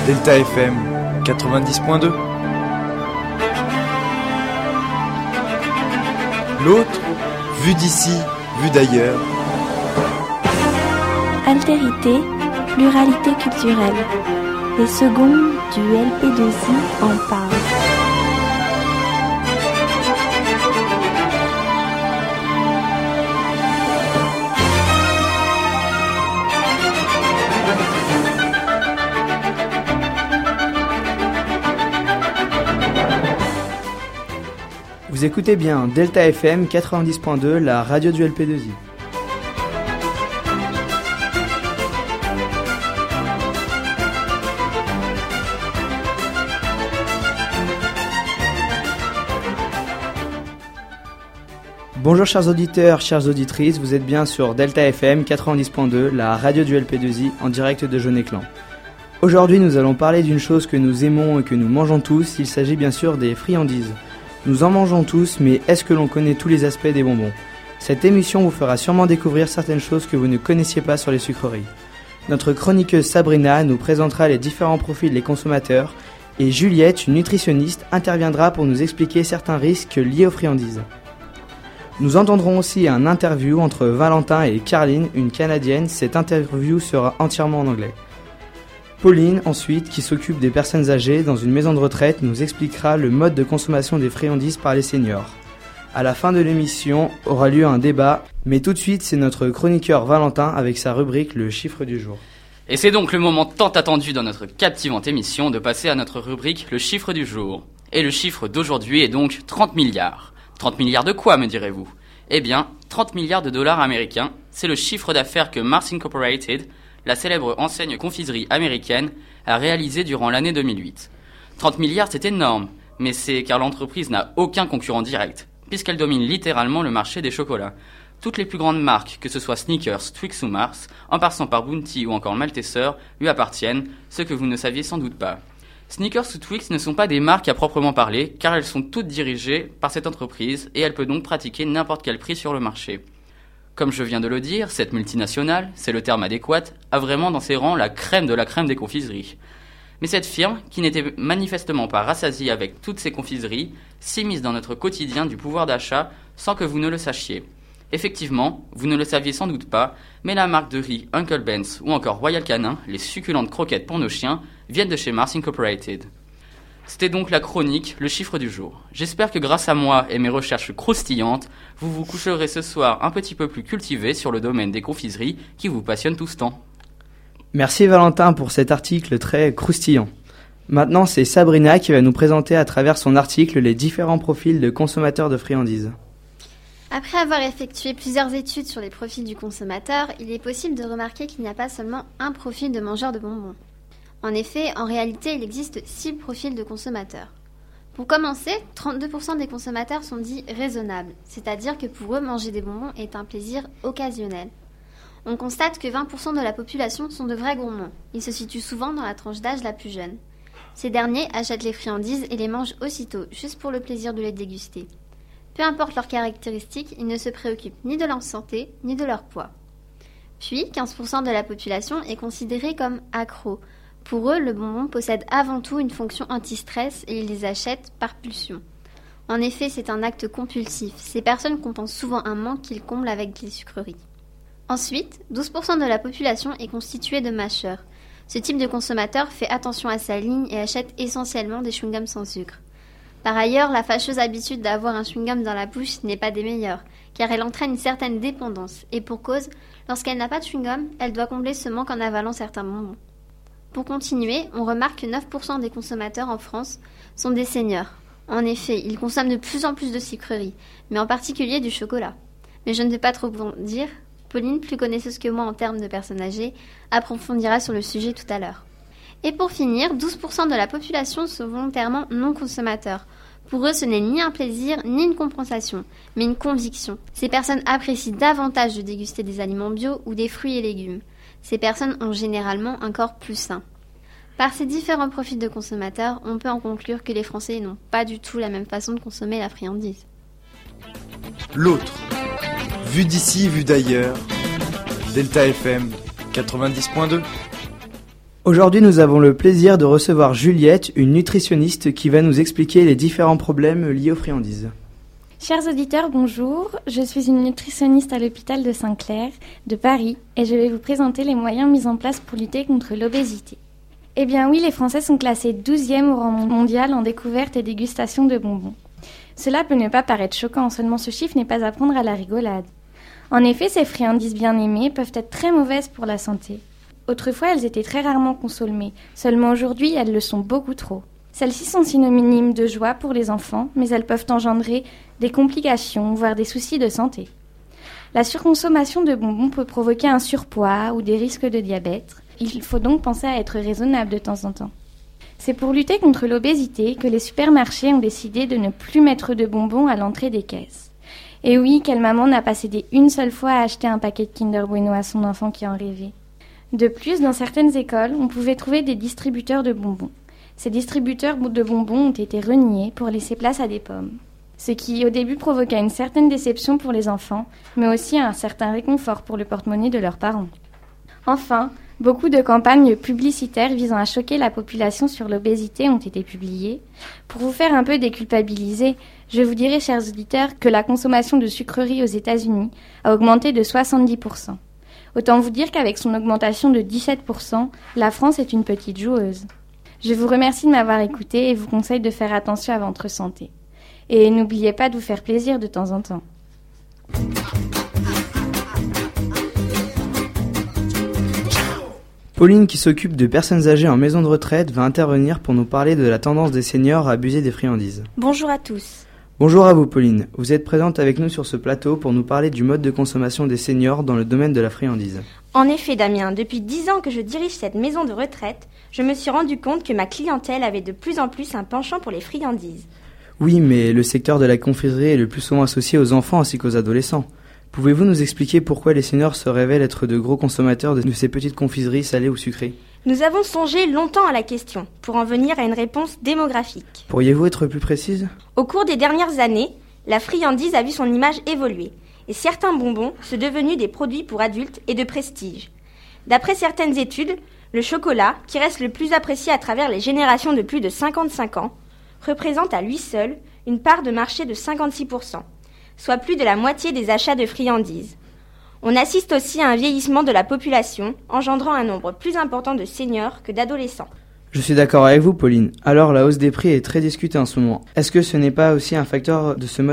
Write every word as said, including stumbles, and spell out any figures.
Delta F M quatre-vingt-dix point deux. L'autre, vue d'ici, vue d'ailleurs. Altérité, pluralité culturelle. Les secondes du L P deux I en parlent. Vous écoutez bien Delta F M quatre-vingt-dix point deux, la radio du L P deux I. Bonjour chers auditeurs, chères auditrices, vous êtes bien sur Delta F M quatre-vingt-dix point deux, la radio du L P deux I, en direct de Jaunet-Clan. Aujourd'hui, nous allons parler d'une chose que nous aimons et que nous mangeons tous, il s'agit bien sûr des friandises. Nous en mangeons tous, mais est-ce que l'on connaît tous les aspects des bonbons ? Cette émission vous fera sûrement découvrir certaines choses que vous ne connaissiez pas sur les sucreries. Notre chroniqueuse Sabrina nous présentera les différents profils des consommateurs et Juliette, une nutritionniste, interviendra pour nous expliquer certains risques liés aux friandises. Nous entendrons aussi un interview entre Valentin et Carline, une Canadienne. Cette interview sera entièrement en anglais. Pauline, ensuite, qui s'occupe des personnes âgées dans une maison de retraite, nous expliquera le mode de consommation des friandises par les seniors. À la fin de l'émission aura lieu un débat, mais tout de suite, c'est notre chroniqueur Valentin avec sa rubrique Le chiffre du jour. Et c'est donc le moment tant attendu dans notre captivante émission de passer à notre rubrique Le chiffre du jour. Et le chiffre d'aujourd'hui est donc trente milliards. trente milliards de quoi, me direz-vous ? Eh bien, trente milliards de dollars américains, c'est le chiffre d'affaires que Mars Incorporated, la célèbre enseigne confiserie américaine, a réalisé durant l'année deux mille huit. trente milliards, c'est énorme, mais c'est car l'entreprise n'a aucun concurrent direct, puisqu'elle domine littéralement le marché des chocolats. Toutes les plus grandes marques, que ce soit Snickers, Twix ou Mars, en passant par Bounty ou encore Malteser, lui appartiennent, ce que vous ne saviez sans doute pas. Snickers ou Twix ne sont pas des marques à proprement parler, car elles sont toutes dirigées par cette entreprise et elle peut donc pratiquer n'importe quel prix sur le marché. Comme je viens de le dire, cette multinationale, c'est le terme adéquat, a vraiment dans ses rangs la crème de la crème des confiseries. Mais cette firme, qui n'était manifestement pas rassasiée avec toutes ces confiseries, s'immisce dans notre quotidien du pouvoir d'achat sans que vous ne le sachiez. Effectivement, vous ne le saviez sans doute pas, mais la marque de riz Uncle Ben's ou encore Royal Canin, les succulentes croquettes pour nos chiens, viennent de chez Mars Incorporated. C'était donc la chronique, le chiffre du jour. J'espère que grâce à moi et mes recherches croustillantes, vous vous coucherez ce soir un petit peu plus cultivé sur le domaine des confiseries qui vous passionne tout ce temps. Merci Valentin pour cet article très croustillant. Maintenant, c'est Sabrina qui va nous présenter à travers son article les différents profils de consommateurs de friandises. Après avoir effectué plusieurs études sur les profils du consommateur, il est possible de remarquer qu'il n'y a pas seulement un profil de mangeur de bonbons. En effet, en réalité, il existe six profils de consommateurs. Pour commencer, trente-deux pour cent des consommateurs sont dits raisonnables, c'est-à-dire que pour eux, manger des bonbons est un plaisir occasionnel. On constate que vingt pour cent de la population sont de vrais gourmands. Ils se situent souvent dans la tranche d'âge la plus jeune. Ces derniers achètent les friandises et les mangent aussitôt, juste pour le plaisir de les déguster. Peu importe leurs caractéristiques, ils ne se préoccupent ni de leur santé, ni de leur poids. Puis, quinze pour cent de la population est considérée comme accro. Pour eux, le bonbon possède avant tout une fonction anti-stress et ils les achètent par pulsion. En effet, c'est un acte compulsif. Ces personnes compensent souvent un manque qu'ils comblent avec les sucreries. Ensuite, douze pour cent de la population est constituée de mâcheurs. Ce type de consommateur fait attention à sa ligne et achète essentiellement des chewing-gums sans sucre. Par ailleurs, la fâcheuse habitude d'avoir un chewing-gum dans la bouche n'est pas des meilleures, car elle entraîne une certaine dépendance. Et pour cause, lorsqu'elle n'a pas de chewing-gum, elle doit combler ce manque en avalant certains bonbons. Pour continuer, on remarque que neuf pour cent des consommateurs en France sont des seniors. En effet, ils consomment de plus en plus de sucreries, mais en particulier du chocolat. Mais je ne vais pas trop vous en dire. Pauline, plus connaisseuse que moi en termes de personnes âgées, approfondira sur le sujet tout à l'heure. Et pour finir, douze pour cent de la population sont volontairement non consommateurs. Pour eux, ce n'est ni un plaisir, ni une compensation, mais une conviction. Ces personnes apprécient davantage de déguster des aliments bio ou des fruits et légumes. Ces personnes ont généralement un corps plus sain. Par ces différents profils de consommateurs, on peut en conclure que les Français n'ont pas du tout la même façon de consommer la friandise. L'autre, vue d'ici, vue d'ailleurs. Delta F M quatre-vingt-dix point deux. Aujourd'hui, nous avons le plaisir de recevoir Juliette, une nutritionniste qui va nous expliquer les différents problèmes liés aux friandises. Chers auditeurs, bonjour. Je suis une nutritionniste à l'hôpital de Saint-Clair, de Paris, et je vais vous présenter les moyens mis en place pour lutter contre l'obésité. Eh bien oui, les Français sont classés douzième au rang mondial en découverte et dégustation de bonbons. Cela peut ne pas paraître choquant, seulement ce chiffre n'est pas à prendre à la rigolade. En effet, ces friandises bien aimées peuvent être très mauvaises pour la santé. Autrefois, elles étaient très rarement consommées, seulement aujourd'hui, elles le sont beaucoup trop. Celles-ci sont synonymes de joie pour les enfants, mais elles peuvent engendrer des complications, voire des soucis de santé. La surconsommation de bonbons peut provoquer un surpoids ou des risques de diabète. Il faut donc penser à être raisonnable de temps en temps. C'est pour lutter contre l'obésité que les supermarchés ont décidé de ne plus mettre de bonbons à l'entrée des caisses. Et oui, quelle maman n'a pas cédé une seule fois à acheter un paquet de Kinder Bueno à son enfant qui en rêvait. De plus, dans certaines écoles, on pouvait trouver des distributeurs de bonbons. Ces distributeurs de bonbons ont été reniés pour laisser place à des pommes. Ce qui, au début, provoqua une certaine déception pour les enfants, mais aussi un certain réconfort pour le porte-monnaie de leurs parents. Enfin, beaucoup de campagnes publicitaires visant à choquer la population sur l'obésité ont été publiées. Pour vous faire un peu déculpabiliser, je vous dirai, chers auditeurs, que la consommation de sucreries aux États-Unis a augmenté de soixante-dix pour cent. Autant vous dire qu'avec son augmentation de dix-sept pour cent, la France est une petite joueuse. Je vous remercie de m'avoir écouté et vous conseille de faire attention à votre santé. Et n'oubliez pas de vous faire plaisir de temps en temps. Pauline, qui s'occupe de personnes âgées en maison de retraite, va intervenir pour nous parler de la tendance des seniors à abuser des friandises. Bonjour à tous. Bonjour à vous Pauline, vous êtes présente avec nous sur ce plateau pour nous parler du mode de consommation des seniors dans le domaine de la friandise. En effet Damien, depuis dix ans que je dirige cette maison de retraite, je me suis rendu compte que ma clientèle avait de plus en plus un penchant pour les friandises. Oui, mais le secteur de la confiserie est le plus souvent associé aux enfants ainsi qu'aux adolescents. Pouvez-vous nous expliquer pourquoi les seniors se révèlent être de gros consommateurs de ces petites confiseries salées ou sucrées ? Nous avons songé longtemps à la question, pour en venir à une réponse démographique. Pourriez-vous être plus précise ? Au cours des dernières années, la friandise a vu son image évoluer, et certains bonbons sont devenus des produits pour adultes et de prestige. D'après certaines études, le chocolat, qui reste le plus apprécié à travers les générations de plus de cinquante-cinq ans, représente à lui seul une part de marché de cinquante-six pour cent, soit plus de la moitié des achats de friandises. On assiste aussi à un vieillissement de la population, engendrant un nombre plus important de seniors que d'adolescents. Je suis d'accord avec vous, Pauline. Alors la hausse des prix est très discutée en ce moment. Est-ce que ce n'est pas aussi un facteur de ce mode